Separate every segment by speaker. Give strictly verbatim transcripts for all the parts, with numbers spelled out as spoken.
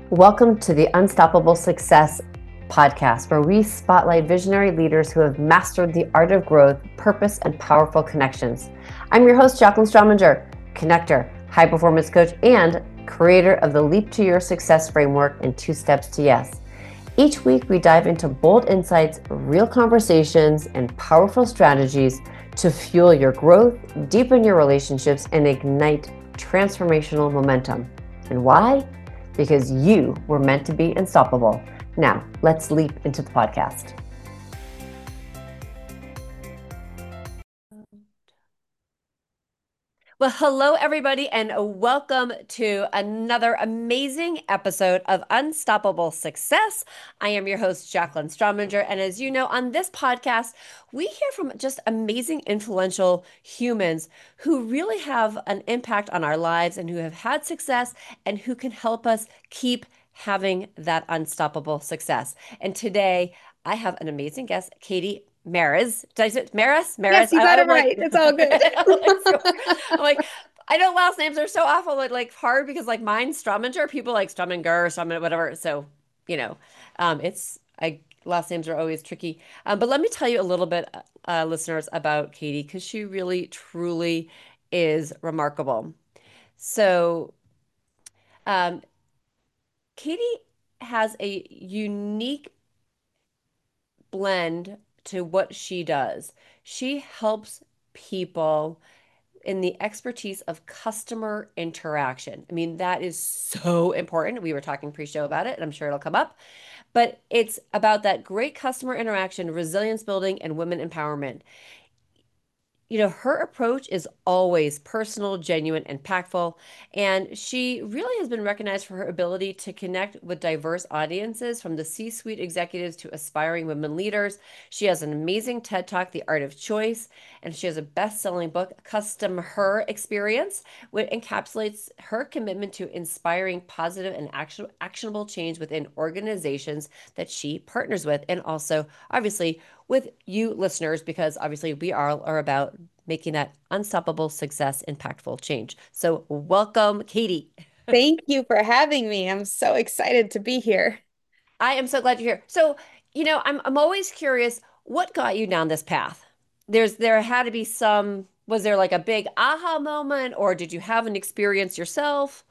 Speaker 1: Welcome to the Unstoppable Success podcast, where we spotlight visionary leaders who have mastered the art of growth, purpose, and powerful connections. I'm your host, Jacqueline Strominger, connector, high performance coach, and creator of the Leap to Your Success framework and Two Steps to Yes. Each week, we dive into bold insights, real conversations, and powerful strategies to fuel your growth, deepen your relationships, and ignite transformational momentum. And why? Because you were meant to be unstoppable. Now, let's leap into the podcast. Well, hello, everybody, and welcome to another amazing episode of Unstoppable Success. I am your host, Jacqueline Strominger, and as you know, on this podcast, we hear from just amazing, influential humans who really have an impact on our lives and who have had success and who can help us keep having that unstoppable success. And today, I have an amazing guest, Katie Maris. Did I say Maris?
Speaker 2: Yes,
Speaker 1: Maris?
Speaker 2: you
Speaker 1: I,
Speaker 2: got it
Speaker 1: I'm like,
Speaker 2: right. It's all good.
Speaker 1: I'm like, so, I'm like, I know last names are so awful, like, like hard because like mine's Strominger, people like Strominger, Strominger, whatever. So, you know, um, it's I last names are always tricky. Um, but let me tell you a little bit, uh, listeners, about Katie because she really, truly is remarkable. So, um, Katie has a unique blend to what she does. She helps people in the expertise of customer interaction. I mean, that is so important. We were talking pre-show about it, and I'm sure it'll come up. But it's about that great customer interaction, resilience building, and women empowerment. You know, her approach is always personal, genuine, and impactful. And she really has been recognized for her ability to connect with diverse audiences, from the C-suite executives to aspiring women leaders. She has an amazing TED Talk, The Art of Choice, and she has a best-selling book, Custom Her Experience, which encapsulates her commitment to inspiring positive and action actionable change within organizations that she partners with, and also, obviously, with you listeners, because obviously we all are about making that unstoppable success, impactful change. So, welcome, Katie.
Speaker 2: Thank you for having me. I'm so excited to be here.
Speaker 1: I am so glad you're here. So, you know, I'm I'm always curious what got you down this path. There's there had to be some, was there like a big aha moment, or did you have an experience yourself?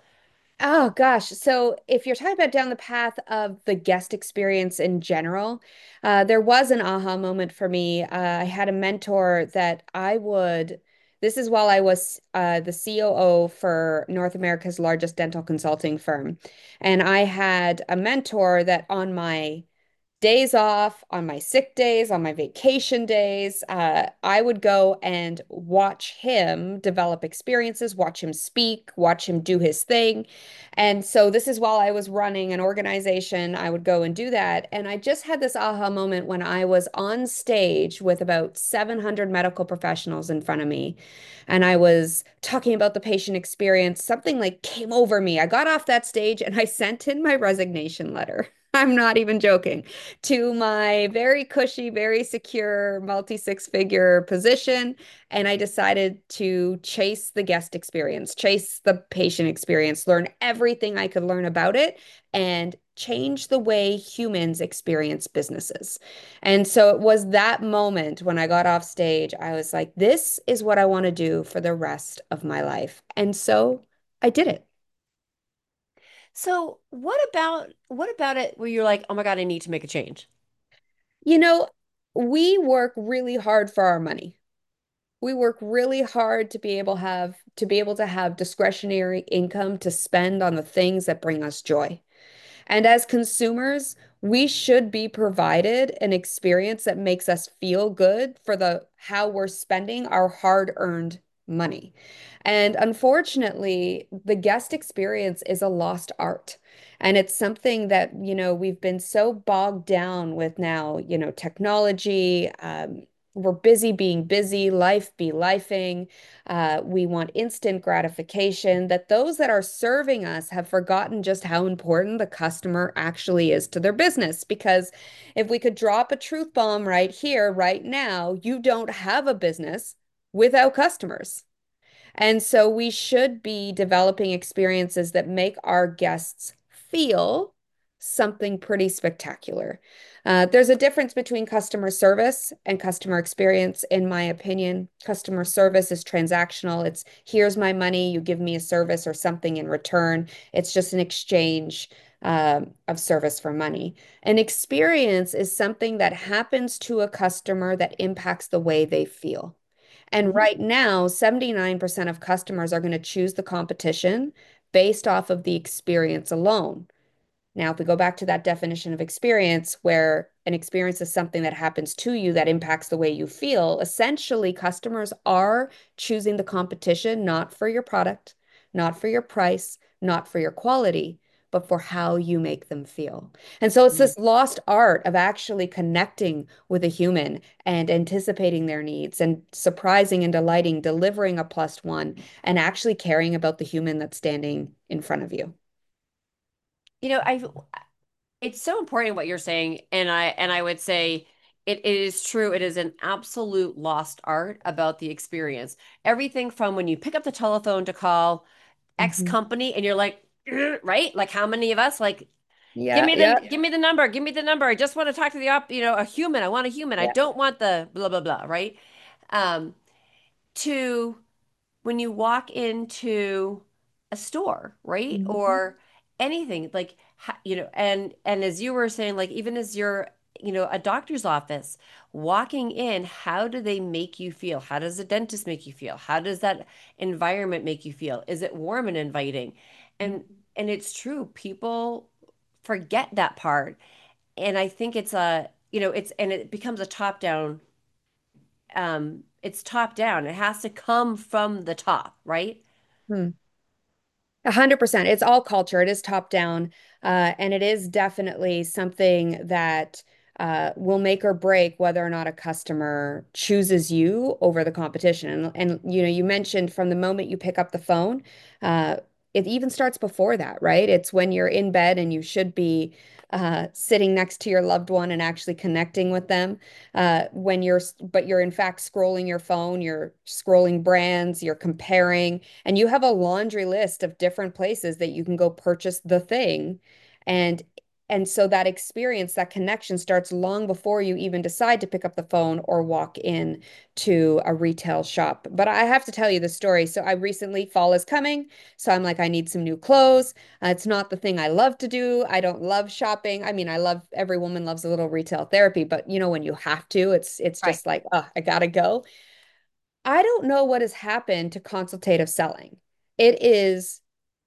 Speaker 2: Oh gosh. So if you're talking about down the path of the guest experience in general, uh, there was an aha moment for me. Uh, I had a mentor that I would, this is while I was uh, the C O O for North America's largest dental consulting firm. And I had a mentor that on my days off, on my sick days, on my vacation days, uh, I would go and watch him develop experiences, watch him speak, watch him do his thing. And so this is while I was running an organization, I would go and do that. And I just had this aha moment when I was on stage with about seven hundred medical professionals in front of me. And I was talking about the patient experience. Something like came over me. I got off that stage and I sent in my resignation letter. I'm not even joking to my very cushy, very secure multi six figure position. And I decided to chase the guest experience, chase the patient experience, learn everything I could learn about it, and change the way humans experience businesses. And so it was that moment when I got off stage, I was like, this is what I want to do for the rest of my life. And so I did it.
Speaker 1: So, what about what about it where you're like, "Oh my God, I need to make a change?"
Speaker 2: You know, we work really hard for our money. We work really hard to be able have to be able to have discretionary income to spend on the things that bring us joy. And as consumers, we should be provided an experience that makes us feel good for the how we're spending our hard-earned money. And unfortunately, the guest experience is a lost art. And it's something that, you know, we've been so bogged down with now, you know, technology. Um, we're busy being busy, life be lifing. Uh, we want instant gratification, that those that are serving us have forgotten just how important the customer actually is to their business. Because if we could drop a truth bomb right here, right now, you don't have a business without customers. And so we should be developing experiences that make our guests feel something pretty spectacular. Uh, there's a difference between customer service and customer experience, in my opinion. Customer service is transactional. It's here's my money, you give me a service or something in return. It's just an exchange um, of service for money. An experience is something that happens to a customer that impacts the way they feel. And
Speaker 1: Mhm.
Speaker 2: right now, seventy-nine percent of customers are going to choose the competition based off of the experience alone. Now, if we go back to that definition of experience, where an experience is something that happens to you that impacts the way you feel, essentially, customers are choosing the competition not for your product, not for your price, not for your quality, but for how you make them feel. And so it's
Speaker 1: Mm.
Speaker 2: this lost art of actually connecting with a human and anticipating their needs and surprising and delighting, delivering a plus one, and actually caring about the human that's standing in front of you.
Speaker 1: You know, I it's so important what you're saying, and I and I would say it, it is true. It is an absolute lost art about the experience. Everything from when you pick up the telephone to call X
Speaker 2: Mhm.
Speaker 1: company and you're like, right? Like how many of us like give
Speaker 2: Yeah,
Speaker 1: me
Speaker 2: yeah,
Speaker 1: the give me the number, give me the number. I just want to talk to the op, you know, a human. I want a human. I
Speaker 2: yeah.
Speaker 1: don't want the blah blah blah, right? Um, to when you walk into a store, right?
Speaker 2: Mhm.
Speaker 1: Or anything like ha- you know, and and as you were saying, like even as you're, you know, a doctor's office, walking in, how do they make you feel? How does a dentist make you feel? How does that environment make you feel? Is it warm and inviting? And and it's true, people forget that part. And I think it's a, you know, it's and it becomes a top down um it's top down. It has to come from the top, right?
Speaker 2: Hmm. A hundred percent. It's all culture. It is top down, uh, and it is definitely something that uh, will make or break whether or not a customer chooses you over the competition. And, and you know, you mentioned from the moment you pick up the phone, uh, it even starts before that, right? It's when you're in bed and you should be uh, sitting next to your loved one and actually connecting with them. Uh, when you're, but you're in fact scrolling your phone, you're scrolling brands, you're comparing. And you have a laundry list of different places that you can go purchase the thing. And and so that experience, that connection starts long before you even decide to pick up the phone or walk in to a retail shop. But I have to tell you the story. So I recently, fall is coming. So I'm like, I need some new clothes. Uh, it's not the thing I love to do. I don't love shopping. I mean, I love every woman loves a little retail therapy, but you know, when you have to, it's it's
Speaker 1: Right.
Speaker 2: just like, oh, I gotta go. I don't know what has happened to consultative selling. It is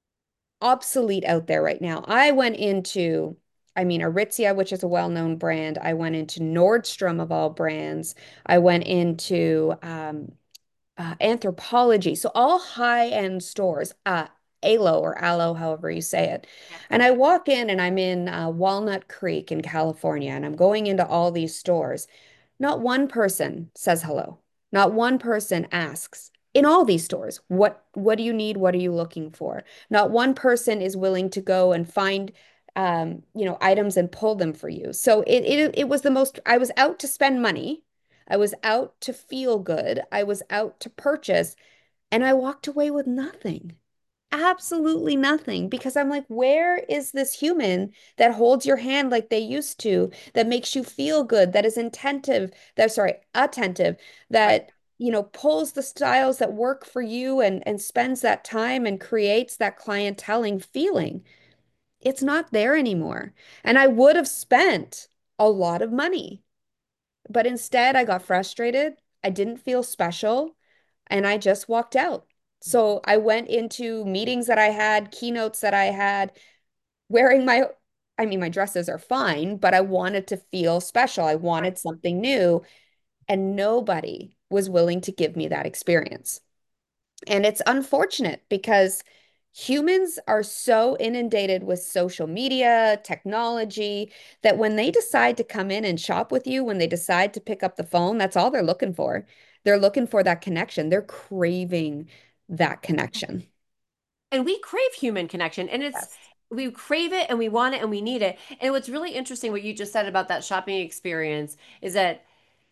Speaker 2: obsolete out there right now. I went into, I mean, Aritzia, which is a well-known brand. I went into Nordstrom of all brands. I went into um, uh, Anthropologie. So all high-end stores, uh, Alo or Alo, however you say it.
Speaker 1: Yeah.
Speaker 2: And I walk in and I'm in uh, Walnut Creek in California, and I'm going into all these stores. Not one person says hello. Not one person asks in all these stores, what what do you need? What are you looking for? Not one person is willing to go and find um, you know, items and pull them for you. So it it it was the most I was out to spend money. I was out to feel good. I was out to purchase, and I walked away with nothing. Absolutely nothing, because I'm like, where is this human that holds your hand like they used to, that makes you feel good, that is attentive, that sorry, attentive,
Speaker 1: Right.
Speaker 2: that you know, pulls the styles that work for you and and spends that time and creates that clienteling feeling. It's not there anymore. And I would have spent a lot of money, but instead I got frustrated. I didn't feel special and I just walked out. So I went into meetings that I had, keynotes that I had, wearing my, I mean, my dresses are fine, but I wanted to feel special. I wanted something new, and nobody was willing to give me that experience. And it's unfortunate because humans are so inundated with social media, technology, that when they decide to come in and shop with you, when they decide to pick up the phone, that's all they're looking for. They're looking for that connection. They're craving that connection.
Speaker 1: And we crave human connection, and it's
Speaker 2: Yes.
Speaker 1: we crave it and we want it and we need it. And what's really interesting what you just said about that shopping experience is that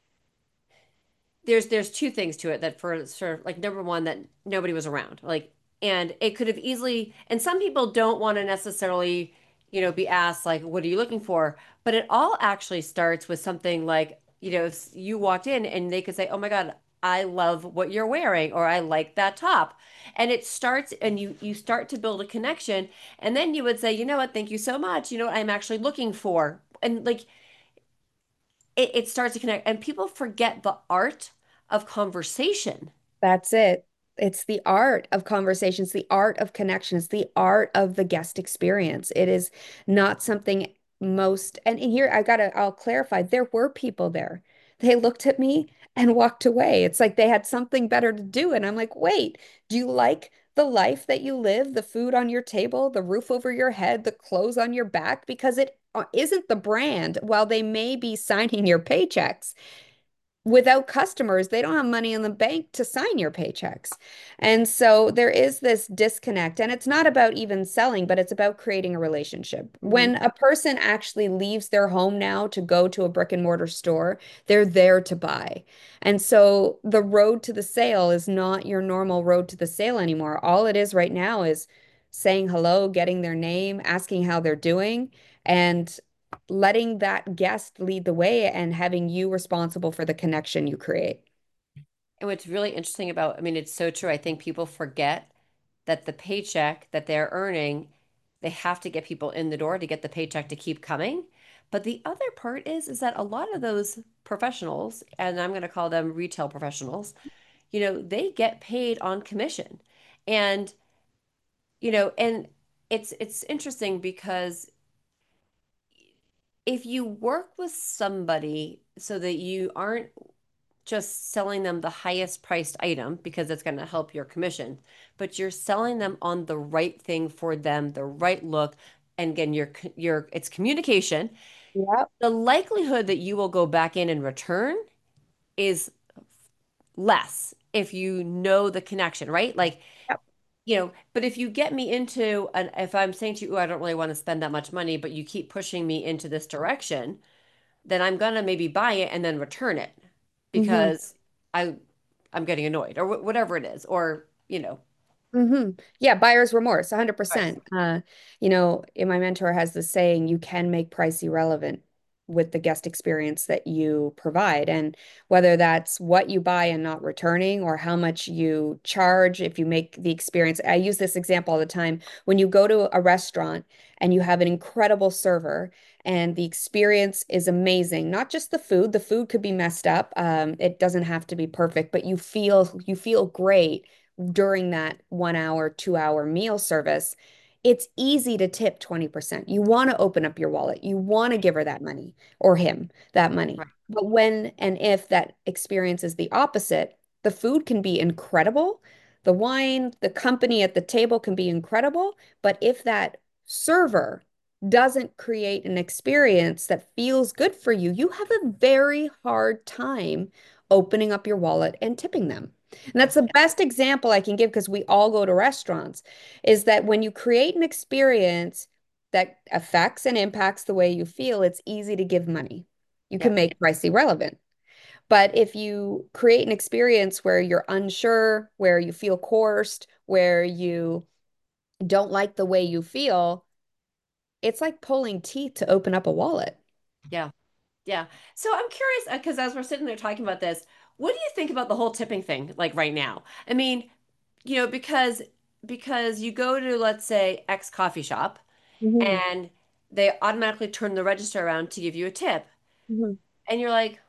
Speaker 1: there's there's two things to it that for sort of like number one that nobody was around. Like and it could have easily and some people don't want to necessarily you know, be asked like, what are you looking for? But it all actually starts with something like, you know, if you walked in and they could say, oh my God, I love what you're wearing, or I like that top. And it starts, and you you start to build a connection. And then you would say, you know what, thank you so much. You know what I'm actually looking for. And like it, it starts to connect. And people forget the art of conversation.
Speaker 2: That's it. It's the art of conversations, the art of connections, the art of the guest experience. It is not something most, and here I gotta, I'll clarify, there were people there. They looked at me and walked away. It's like they had something better to do. And I'm like, wait, do you like the life that you live, the food on your table, the roof over your head, the clothes on your back? Because it uh, isn't the brand, while they may be signing your paychecks without customers, they don't have money in the bank to sign your paychecks. And so there is this disconnect. And it's not about even selling, but it's about creating a relationship.
Speaker 1: Mhm.
Speaker 2: When a person actually leaves their home now to go to a brick and mortar store, they're there to buy. And so the road to the sale is not your normal road to the sale anymore. All it is right now is saying hello, getting their name, asking how they're doing, and letting that guest lead the way and having you responsible for the connection you create.
Speaker 1: And what's really interesting about, I mean, it's so true. I think people forget that the paycheck that they're earning, they have to get people in the door to get the paycheck to keep coming. But the other part is, is that a lot of those professionals, and I'm going to call them retail professionals, you know, they get paid on commission. And, you know, and it's it's interesting because if you work with somebody so that you aren't just selling them the highest priced item because it's going to help your commission, but you're selling them on the right thing for them, the right look. And again, your your it's communication.
Speaker 2: Yep.
Speaker 1: The likelihood that you will go back in and return is less if you know the connection, right? Like,
Speaker 2: Yep.
Speaker 1: you know, but if you get me into an, if I'm saying to you, "Ooh, I don't really want to spend that much money," but you keep pushing me into this direction, then I'm gonna maybe buy it and then return it
Speaker 2: hmm
Speaker 1: because I I'm getting annoyed or wh- whatever it is, or you know,
Speaker 2: hmm Yeah, buyer's remorse,
Speaker 1: right,
Speaker 2: one hundred percent. Uh, you know, and my mentor has this saying, you can make price irrelevant with the guest experience that you provide. And whether that's what you buy and not returning, or how much you charge if you make the experience. I use this example all the time. When you go to a restaurant and you have an incredible server and the experience is amazing, not just the food, the food could be messed up. Um, it doesn't have to be perfect, but you feel you feel great during that one hour, two hour meal service. It's easy to tip twenty percent. You want to open up your wallet. You want to give her that money or him that money.
Speaker 1: right,
Speaker 2: But when and if that experience is the opposite, the food can be incredible. The wine, the company at the table can be incredible. But if that server doesn't create an experience that feels good for you, you have a very hard time opening up your wallet and tipping them. And that's the best example I can give because we all go to restaurants, is that when you create an experience that affects and impacts the way you feel, it's easy to give money. You
Speaker 1: yeah,
Speaker 2: can make price irrelevant. But if you create an experience where you're unsure, where you feel coerced, where you don't like the way you feel, it's like pulling teeth to open up a wallet.
Speaker 1: yeah, yeah. So I'm curious because as we're sitting there talking about this, what do you think about the whole tipping thing, like right now? I mean, you know, because because you go to, let's say, X coffee shop
Speaker 2: hmm
Speaker 1: and they automatically turn the register around to give you a tip,
Speaker 2: hmm
Speaker 1: and you're like,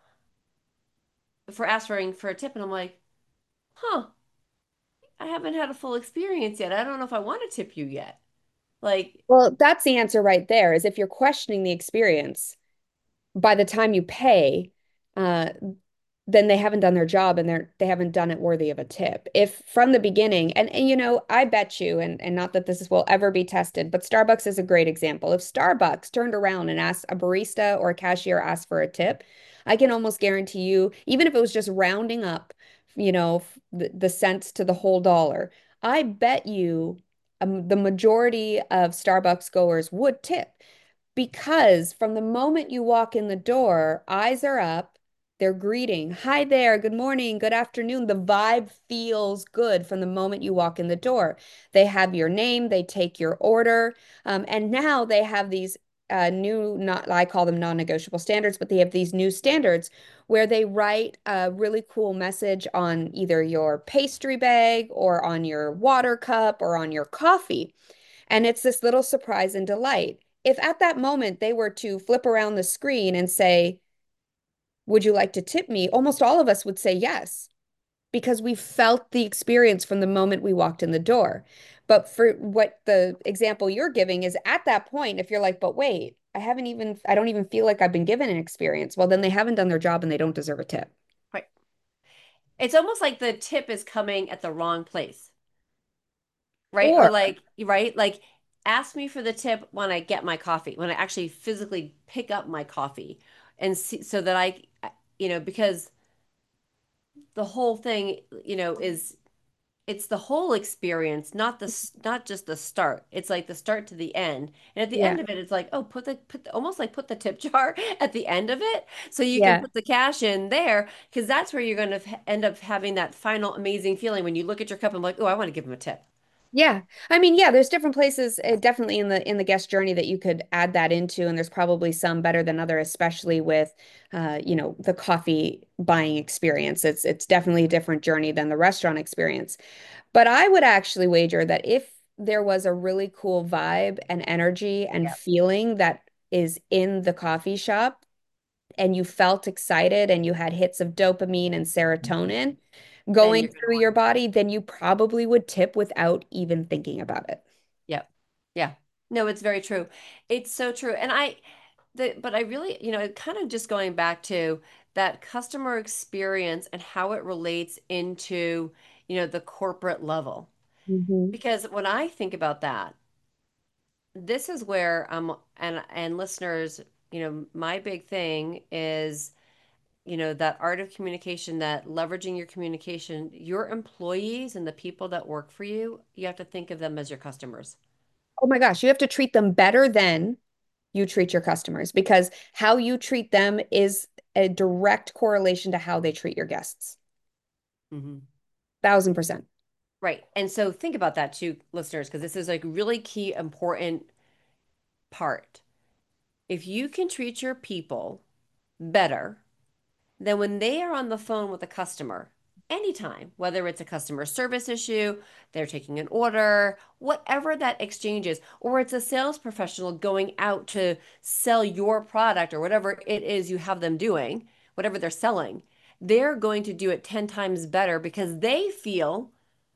Speaker 1: for asking for a tip, and I'm like, huh, I haven't had a full experience yet. I don't know if I want to tip you yet. Like,
Speaker 2: Well, that's the answer right there, is if you're questioning the experience, by the time you pay, uh, then they haven't done their job and they're they haven't done it worthy of a tip. If from the beginning, and, and you know, I bet you, and, and not that this will ever be tested, but Starbucks is a great example. If Starbucks turned around and asked a barista or a cashier asked for a tip, I can almost guarantee you, even if it was just rounding up, you know, the, the cents to the whole dollar, I bet you um, the majority of Starbucks goers would tip because from the moment you walk in the door, eyes are up, They're greeting, hi there, good morning, good afternoon. The vibe feels good from the moment you walk in the door. They have your name, they take your order, um, and now they have these uh, new, not I call them non-negotiable standards, but they have these new standards where they write a really cool message on either your pastry bag or on your water cup or on your coffee. And it's this little surprise and delight. If at that moment they were to flip around the screen and say, would you like to tip me? Almost all of us would say yes, because we felt the experience from the moment we walked in the door. But for what the example you're giving is at that point, if you're like, but wait, I haven't even, I don't even feel like I've been given an experience, well, then they haven't done their job and they don't deserve a tip.
Speaker 1: Right. It's almost like the tip is coming at the wrong place, right? Or
Speaker 2: Or,
Speaker 1: like, right? Like, ask me for the tip when I get my coffee, when I actually physically pick up my coffee and see so that I, you know, because the whole thing, you know, is it's the whole experience, not the not just the start. It's like the start to the end. And at the
Speaker 2: yeah,
Speaker 1: end of it, it's like, oh, put the put the, almost like put the tip jar at the end of it so you can
Speaker 2: yeah.
Speaker 1: put the cash in there because that's where you're going to end up having that final amazing feeling when you look at your cup and like, oh, I want to give him a tip.
Speaker 2: Yeah. I mean, yeah, there's different places uh, definitely in the in the guest journey that you could add that into, and there's probably some better than other, especially with uh, you know, the coffee buying experience. It's it's definitely a different journey than the restaurant experience. But I would actually wager that if there was a really cool vibe and energy and
Speaker 1: Yeah.
Speaker 2: feeling that is in the coffee shop, and you felt excited and you had hits of dopamine and serotonin
Speaker 1: Then
Speaker 2: going
Speaker 1: you're going to
Speaker 2: through
Speaker 1: want
Speaker 2: your body, then you probably would tip without even thinking about it.
Speaker 1: Yep. Yeah. No, it's very true. It's so true. And I, the, but I really, you know, kind of just going back to that customer experience and how it relates into, you know, the corporate level.
Speaker 2: Hmm.
Speaker 1: Because when I think about that, this is where um and and listeners, you know, my big thing is, you know, that art of communication, that leveraging your communication, your employees and the people that work for you, you have to think of them as your customers.
Speaker 2: Oh my gosh, you have to treat them better than you treat your customers because how you treat them is a direct correlation to how they treat your guests.
Speaker 1: Mhm.
Speaker 2: Thousand percent.
Speaker 1: Right. And so think about that too, listeners, because this is like really key, important part. If you can treat your people better, then when they are on the phone with a customer, anytime, whether it's a customer service issue, they're taking an order, whatever that exchange is, or it's a sales professional going out to sell your product or whatever it is you have them doing, whatever they're selling, they're going to do it ten times better because they feel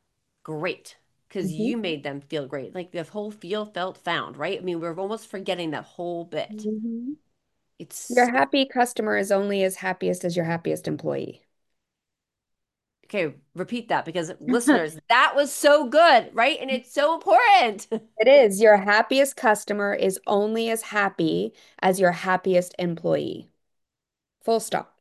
Speaker 1: great because
Speaker 2: Hmm.
Speaker 1: you made them feel great. Like the whole feel, felt, found, right? I mean, we're almost forgetting that whole bit.
Speaker 2: Hmm. Your
Speaker 1: It's so,
Speaker 2: happy customer is only as happiest as your happiest employee.
Speaker 1: okay, repeat that because listeners, that was so good, right? And it's so important.
Speaker 2: It is. Your happiest customer is only as happy as your happiest employee. Full stop.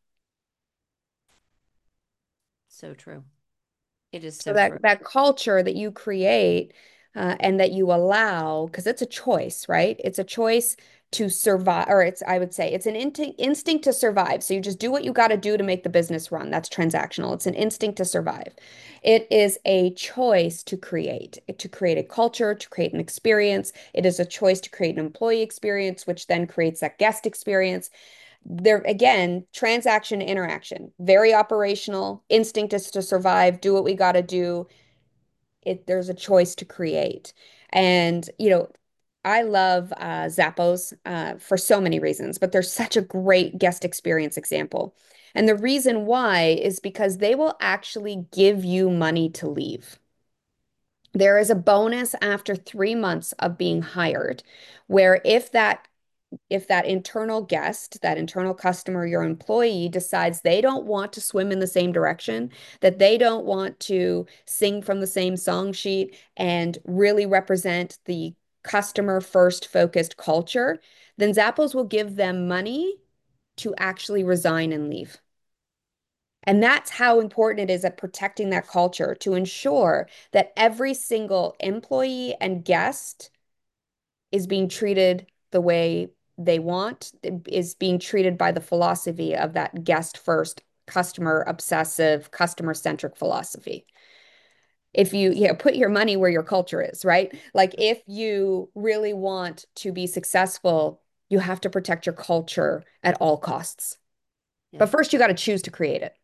Speaker 1: So true. It is
Speaker 2: So
Speaker 1: so true.
Speaker 2: that that culture that you create uh, and that you allow, because it's a choice, right? It's a choice to survive, or it's, I would say, it's an in instinct to survive. So you just do what you got to do to make the business run. That's transactional. It's an instinct to survive. It is a choice to create, to create a culture, to create an experience. It is a choice to create an employee experience, which then creates that guest experience. There again, transaction interaction, very operational. Instinct is to survive, do what we got to do. It there's a choice to create. And you know, I love uh, Zappos uh, for so many reasons, but they're such a great guest experience example. And the reason why is because they will actually give you money to leave. There is a bonus after three months of being hired, where if that if that internal guest, that internal customer, your employee decides they don't want to swim in the same direction, that they don't want to sing from the same song sheet and really represent the customer first focused culture, then Zappos will give them money to actually resign and leave. And that's how important it is at protecting that culture to ensure that every single employee and guest is being treated the way they want is being treated by the philosophy of that guest first, customer obsessive, customer centric philosophy. If you, yeah, put your money where your culture is, right? Like if you really want to be successful, you have to protect your culture at all costs.
Speaker 1: Yeah.
Speaker 2: But first, you got to choose to create it.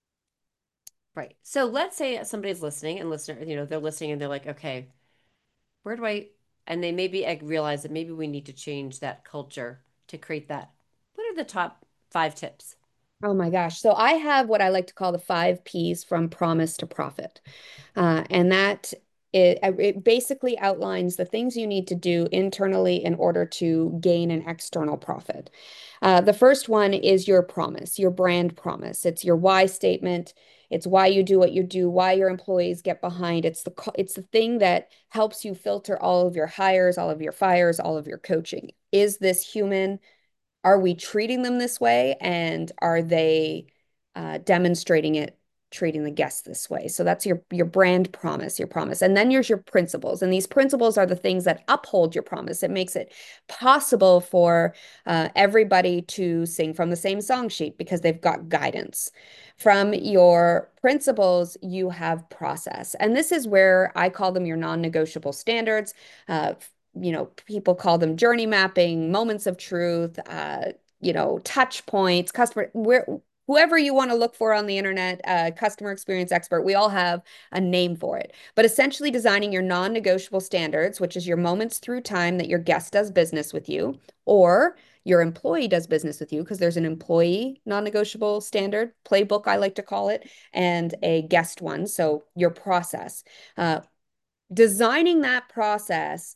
Speaker 1: Right. So let's say somebody's listening and listener, you know, they're listening and they're like, okay, where do I, and they maybe ag- realize that maybe we need to change that culture to create that. What are the top five tips?
Speaker 2: Oh my gosh. So I have what I like to call the five P's from promise to profit. Uh, and that it, it basically outlines the things you need to do internally in order to gain an external profit. Uh, the first one is your promise, your brand promise. It's your why statement. It's why you do what you do, why your employees get behind. It's the it's the thing that helps you filter all of your hires, all of your fires, all of your coaching. Is this human? Are we treating them this way? And are they uh, demonstrating it, treating the guests this way? So that's your your brand promise, your promise. And then there's your principles. And these principles are the things that uphold your promise. It makes it possible for uh, everybody to sing from the same song sheet because they've got guidance. From your principles, you have process. And this is where I call them your non-negotiable standards. Uh, you know, people call them journey mapping, moments of truth, uh, you know, touch points, customer, where whoever you want to look for on the internet, uh, customer experience expert, we all have a name for it. But essentially designing your non-negotiable standards, which is your moments through time that your guest does business with you, or your employee does business with you, because there's an employee non-negotiable standard, playbook, I like to call it, and a guest one. So your process. Uh, designing that process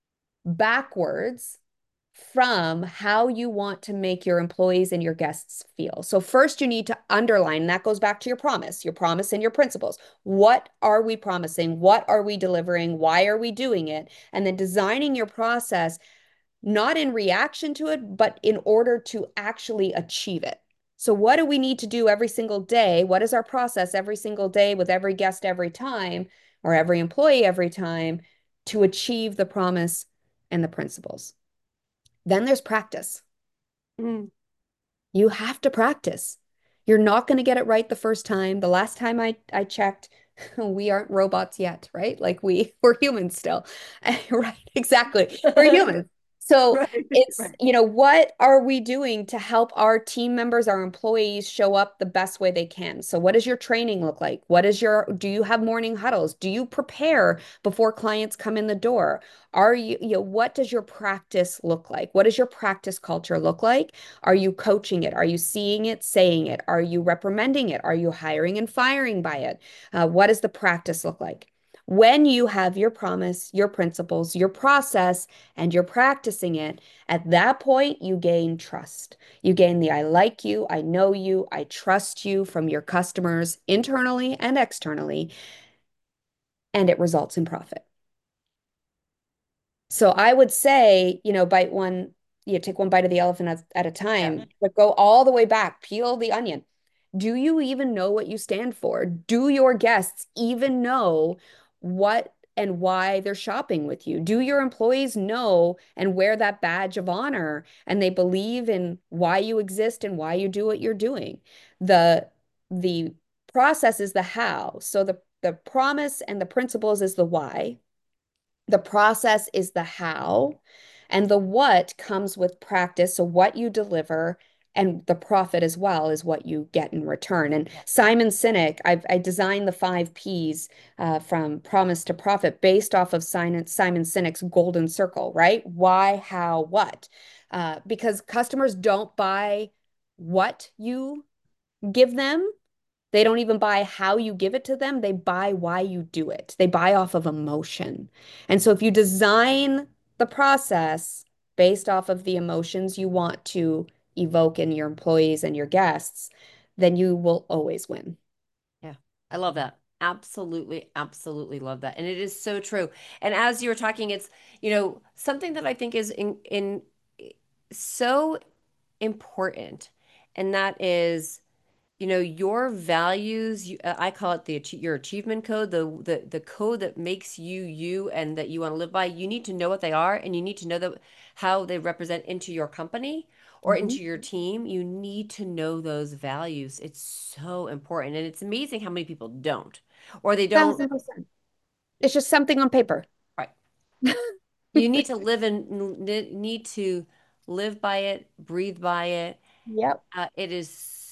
Speaker 2: backwards from how you want to make your employees and your guests feel. So first you need to underline, that goes back to your promise, your promise and your principles. What are we promising? What are we delivering? Why are we doing it? And then designing your process not in reaction to it, but in order to actually achieve it. So what do we need to do every single day? What is our process every single day with every guest every time or every employee every time to achieve the promise and the principles? Then there's practice.
Speaker 1: Mm.
Speaker 2: You have to practice. You're not going to get it right the first time. The last time I, I checked, we aren't robots yet, right? Like we we're humans still. Right, exactly. We're humans. So
Speaker 1: Right,
Speaker 2: it's,
Speaker 1: right.
Speaker 2: you know, what are we doing to help our team members, our employees show up the best way they can? So what does your training look like? What is your, do you have morning huddles? Do you prepare before clients come in the door? Are you, you know, what does your practice look like? What does your practice culture look like? Are you coaching it? Are you seeing it, saying it? Are you reprimanding it? Are you hiring and firing by it? Uh, what does the practice look like? When you have your promise, your principles, your process, and you're practicing it, at that point, you gain trust. You gain the I like you, I know you, I trust you from your customers internally and externally, and it results in profit. So I would say, you know, bite one, you know, take one bite of the elephant at, at a
Speaker 1: Yeah.
Speaker 2: time, but go all the way back, peel the onion. Do you even know what you stand for? Do your guests even know what and why they're shopping with you? Do your employees know and wear that badge of honor and they believe in why you exist and why you do what you're doing? The the process is the how. So the the promise and the principles is the why. The process is the how, and the what comes with practice. So, what you deliver and the profit as well is what you get in return. And
Speaker 1: Yeah.
Speaker 2: Simon Sinek, I've, I designed the five P's uh, from promise to profit based off of Simon, Simon Sinek's golden circle, right? Why, how, what? Uh, because customers don't buy what you give them, they don't even buy how you give it to them. They buy why you do it. They buy off of emotion. And so if you design the process based off of the emotions you want to evoke in your employees and your guests, then you will always win.
Speaker 1: Yeah. I love that. Absolutely, absolutely love that. And it is so true. And as you were talking, it's, you know, something that I think is in in so important, and that is you know, your values, you, uh, I call it the achie- your achievement code, the, the the code that makes you you and that you want to live by. You need to know what they are, and you need to know that how they represent into your company or
Speaker 2: Mhm.
Speaker 1: into your team. You need to know those values. It's so important, and it's amazing how many people don't, or they don't.
Speaker 2: Thousand percent. It's just something on paper.
Speaker 1: Right. You need to live and need to live by it, breathe by it.
Speaker 2: Yep.
Speaker 1: Uh, it is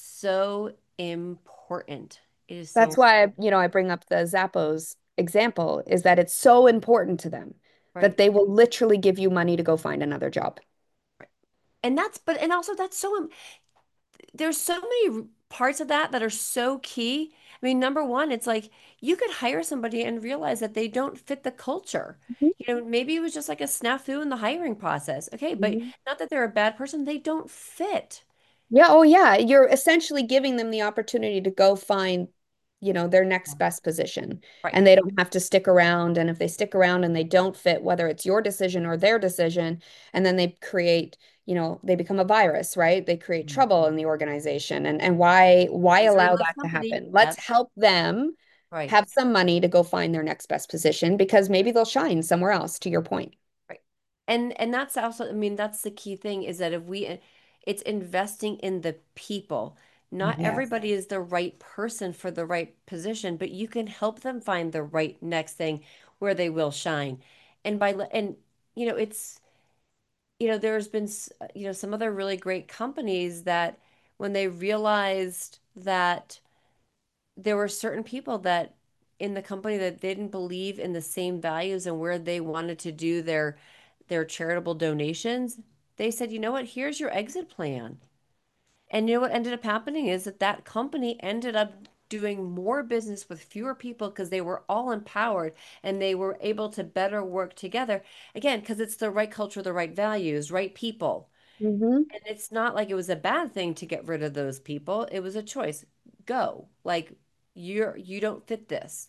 Speaker 1: so important. It is
Speaker 2: That's
Speaker 1: so
Speaker 2: why, you know, I bring up the Zappos example is that it's so important to them that
Speaker 1: right.
Speaker 2: they will literally give you money to go find another job.
Speaker 1: Right. And that's, but, and also that's so, im- there's so many parts of that that are so key. I mean, number one, it's like you could hire somebody and realize that they don't fit the culture.
Speaker 2: Mhm.
Speaker 1: You know, maybe it was just like a snafu in the hiring process. Okay, but
Speaker 2: Mhm.
Speaker 1: not that they're a bad person, they don't fit.
Speaker 2: Yeah, oh yeah. You're essentially giving them the opportunity to go find, you know, their next best position.
Speaker 1: Right.
Speaker 2: And they don't have to stick around. And if they stick around and they don't fit, whether it's your decision or their decision, and then they create, you know, they become a virus, right? They create trouble in the organization. And and why why
Speaker 1: Misery
Speaker 2: allow
Speaker 1: loves
Speaker 2: that to
Speaker 1: company.
Speaker 2: happen? Let's
Speaker 1: That's
Speaker 2: help them
Speaker 1: right.
Speaker 2: have some money to go find their next best position because maybe they'll shine somewhere else, to your point.
Speaker 1: Right. And and that's also, I mean, that's the key thing is that if we, it's investing in the people. Not
Speaker 2: Yes.
Speaker 1: everybody is the right person for the right position, but you can help them find the right next thing where they will shine. And by, le- and you know, it's, you know, there's been, s- you know, some other really great companies that when they realized that there were certain people that in the company that they didn't believe in the same values and where they wanted to do their their charitable donations, they said, you know what, here's your exit plan. And you know what ended up happening is that that company ended up doing more business with fewer people because they were all empowered and they were able to better work together. Again, because it's the right culture, the right values, right people.
Speaker 2: Hmm.
Speaker 1: And it's not like it was a bad thing to get rid of those people. It was a choice. Go. Like you're you don't fit this.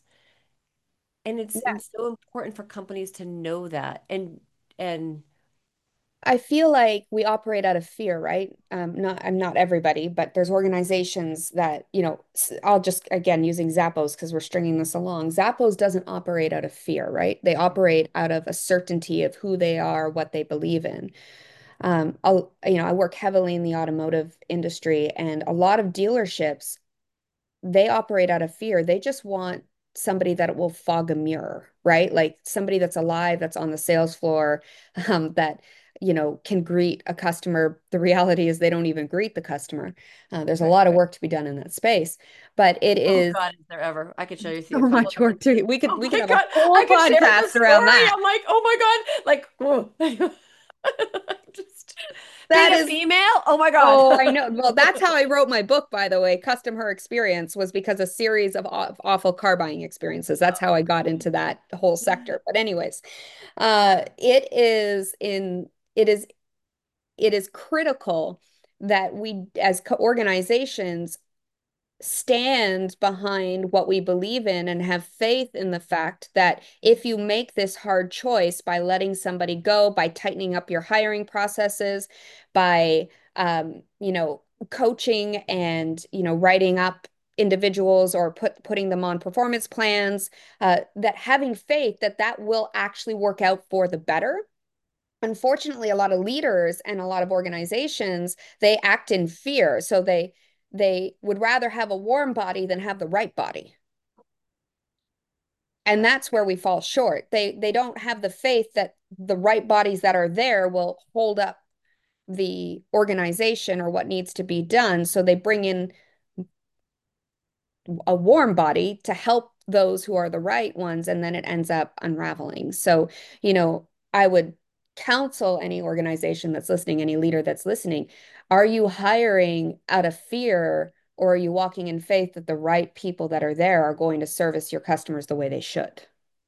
Speaker 1: And it's it's so important for companies to know that. And and
Speaker 2: I feel like we operate out of fear, right? Um, not, I'm not everybody, but there's organizations that, you know, s- I'll just, again, using Zappos because we're stringing this along. Zappos doesn't operate out of fear, right? They operate out of a certainty of who they are, what they believe in. Um, I'll, you know, I work heavily in the automotive industry, and a lot of dealerships they operate out of fear. They just want somebody that will fog a mirror, right? Like somebody that's alive, that's on the sales floor, um, that, you know, can greet a customer. The reality is they don't even greet the customer. Uh, there's a
Speaker 1: right.
Speaker 2: lot of work to be done in that space, but it
Speaker 1: Oh
Speaker 2: is
Speaker 1: God, is there ever? I could show you
Speaker 2: so
Speaker 1: a couple of
Speaker 2: much
Speaker 1: different
Speaker 2: work to
Speaker 1: things.
Speaker 2: we could
Speaker 1: Oh
Speaker 2: we could
Speaker 1: my
Speaker 2: have a
Speaker 1: God,
Speaker 2: whole
Speaker 1: I could share the
Speaker 2: podcast around
Speaker 1: story.
Speaker 2: that.
Speaker 1: I'm like, oh my God, like, whoa. Just being
Speaker 2: That
Speaker 1: a
Speaker 2: is
Speaker 1: female. Oh my God.
Speaker 2: Oh, I know. Well, that's how I wrote my book, by the way. Custom Her Experience was because a series of aw- awful car buying experiences. That's how I got into that whole sector. But anyways, uh, it is in it is it is critical that we as co organizations stand behind what we believe in and have faith in the fact that if you make this hard choice by letting somebody go, by tightening up your hiring processes, by um, you know, coaching and you know, writing up individuals or put putting them on performance plans, uh, that having faith that that will actually work out for the better. Unfortunately, a lot of leaders and a lot of organizations, they act in fear. So they they would rather have a warm body than have the right body. And that's where we fall short. They they don't have the faith that the right bodies that are there will hold up the organization or what needs to be done. So they bring in a warm body to help those who are the right ones, and then it ends up unraveling. So, you know, I would counsel any organization that's listening, any leader that's listening, are you hiring out of fear or are you walking in faith that the right people that are there are going to service your customers the way they should?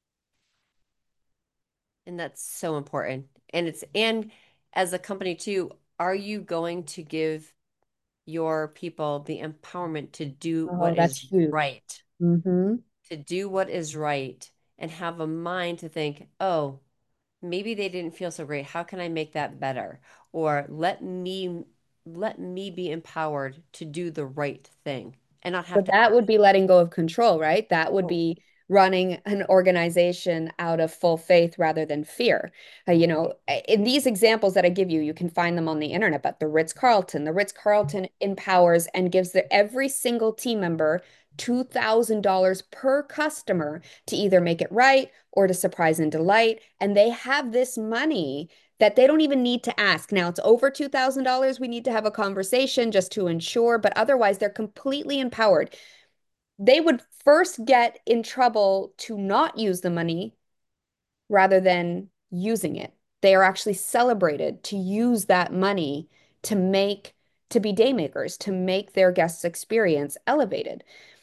Speaker 1: And that's so important. And it's, and as a company too, are you going to give your people the empowerment to do
Speaker 2: Oh,
Speaker 1: what
Speaker 2: that's
Speaker 1: is
Speaker 2: huge.
Speaker 1: right,
Speaker 2: Mm-hmm.
Speaker 1: to do what is right, and have a mind to think, oh, maybe they didn't feel so great. How can I make that better? Or let me let me be empowered to do the right thing and not
Speaker 2: So
Speaker 1: have to
Speaker 2: that would
Speaker 1: ask.
Speaker 2: be letting go of control, right? That would
Speaker 1: Oh,
Speaker 2: be running an organization out of full faith rather than fear. Uh, you know, in these examples that I give you, you can find them on the internet, but the Ritz-Carlton, the Ritz-Carlton empowers and gives the, every single team member two thousand dollars per customer to either make it right or to surprise and delight. And they have this money that they don't even need to ask. Now it's over two thousand dollars. We need to have a conversation just to ensure, but otherwise they're completely empowered. They would first get in trouble to not use the money rather than using it. They are actually celebrated to use that money to make, to be day makers, to make their guests' experience elevated.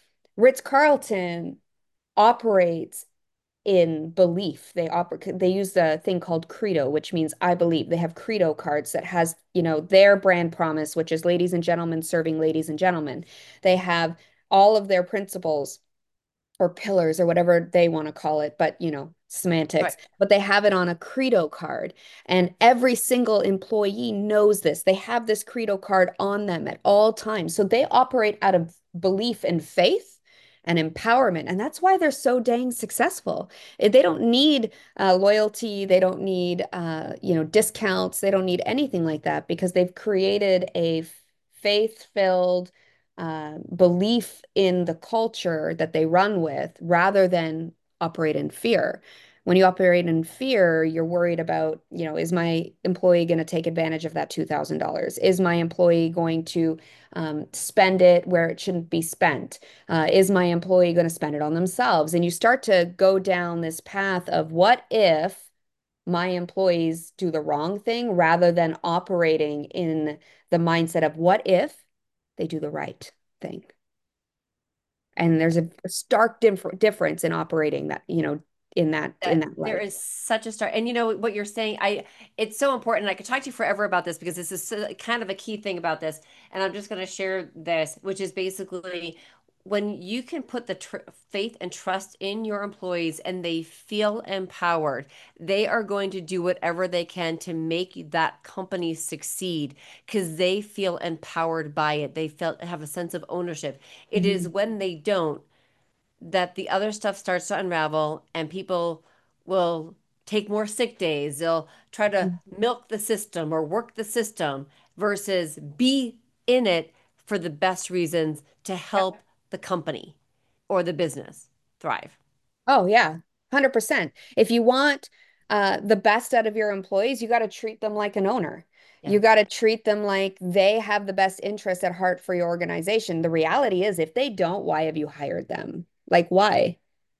Speaker 2: Ritz-Carlton operates in belief. They operate, they use the thing called Credo, which means I believe. They have Credo cards that has, you know, their brand promise, which is ladies and gentlemen serving ladies and gentlemen. They have all of their principles or pillars or whatever they want to call it, but you know,
Speaker 1: right.
Speaker 2: semantics. But they have it on a Credo card. And every single employee knows this. They have this Credo card on them at all times. So they operate out of belief and faith and empowerment. And that's why they're so dang successful. Eh, They don't need uh, loyalty. They don't need, uh, you know, discounts. They don't need anything like that because they've created a faith-filled, uh, belief in the culture that they run with rather than operate in fear. When you operate in fear, you're worried about, you know, is my employee going to take advantage of that two thousand dollars? Is my employee going to um, spend it where it shouldn't be spent? Uh, is my employee going to spend it on themselves? And you start to go down this path of what if my employees do the wrong thing rather than operating in the mindset of what if they do the right thing. And there's a stark dif difference in operating that, you know, in that in
Speaker 1: That
Speaker 2: that
Speaker 1: there
Speaker 2: light.
Speaker 1: is such a start. And you know what you're saying, I it's so important. I could talk to you forever about this because this is so, kind of a key thing about this. And I'm just going to share this, which is basically when you can put the tr faith and trust in your employees and they feel empowered, they are going to do whatever they can to make that company succeed because they feel empowered by it. They felt have a sense of ownership. It is
Speaker 2: Mhm.
Speaker 1: when they don't that the other stuff starts to unravel and people will take more sick days. They'll try to milk the system or work the system versus be in it for the best reasons to help the company or the business thrive.
Speaker 2: Oh, yeah, one hundred percent. If you want uh, the best out of your employees, you got to treat them like an owner.
Speaker 1: Yeah,
Speaker 2: You got to treat them like they have the best interest at heart for your organization. The reality is, if they don't, why have you hired them? Like, why?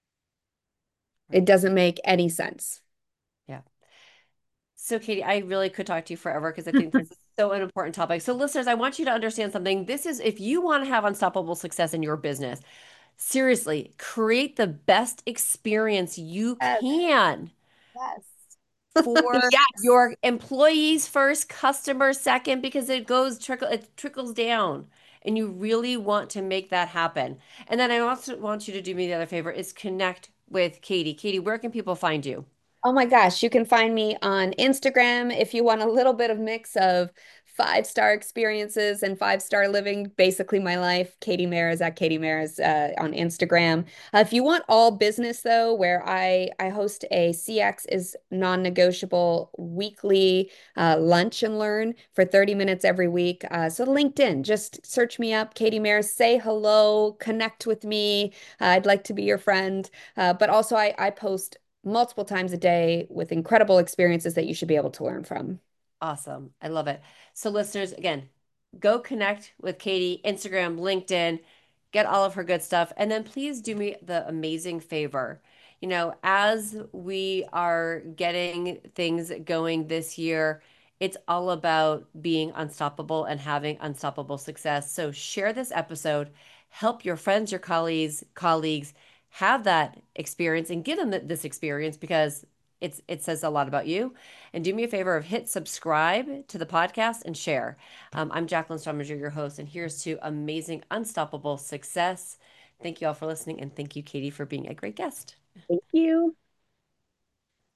Speaker 2: It
Speaker 1: right.
Speaker 2: doesn't make any sense.
Speaker 1: Yeah. So, Katie, I really could talk to you forever because I think this is so an important topic. So, listeners, I want you to understand something. This is if you want to have unstoppable success in your business, seriously, create the best experience you
Speaker 2: Yes,
Speaker 1: can
Speaker 2: yes.
Speaker 1: for
Speaker 2: Yes.
Speaker 1: your employees first, customers second, because it goes trickle, it trickles down. And you really want to make that happen. And then I also want you to do me the other favor is connect with Katie. Katie, where can people find you?
Speaker 2: Oh my gosh, you can find me on Instagram if you want a little bit of mix of five star experiences and five star living, basically my life. Katie Maris at Katie Maris uh, on Instagram. Uh, if you want all business though, where I I host a C X is non-negotiable weekly uh, lunch and learn for thirty minutes every week. Uh, so LinkedIn, just search me up, Katie Maris, say hello, connect with me. Uh, I'd like to be your friend. Uh, but also I I post multiple times a day with incredible experiences that you should be able to learn from.
Speaker 1: Awesome. I love it. So, listeners, again, go connect with Katie, Instagram, LinkedIn, get all of her good stuff. And then please do me the amazing favor. You know, as we are getting things going this year, it's all about being unstoppable and having unstoppable success. So, share this episode, help your friends, your colleagues, colleagues have that experience and give them this experience because it's it says a lot about you. And do me a favor of hit subscribe to the podcast and share. Um, I'm Jacqueline Strominger, your host, and here's to amazing, unstoppable success. Thank you all for listening, and thank you, Katie, for being a great guest.
Speaker 2: Thank you.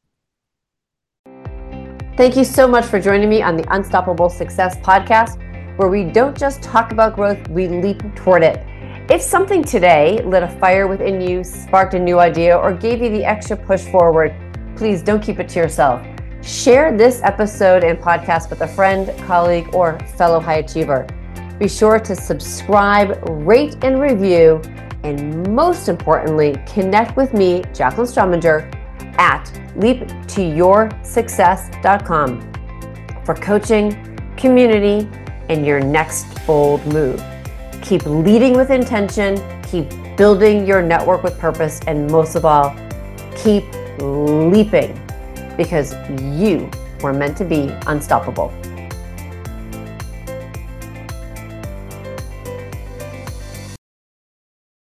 Speaker 1: Thank you so much for joining me on the Unstoppable Success podcast. where we don't just talk about growth, we leap toward it. If something today lit a fire within you, sparked a new idea, or gave you the extra push forward, please don't keep it to yourself. Share this episode and podcast with a friend, colleague, or fellow high achiever. Be sure to subscribe, rate, and review, and most importantly, connect with me, Jacqueline Strominger, at leap to your success dot com for coaching, community, and your next bold move. Keep leading with intention, keep building your network with purpose, and most of all, keep leaping because you were meant to be unstoppable.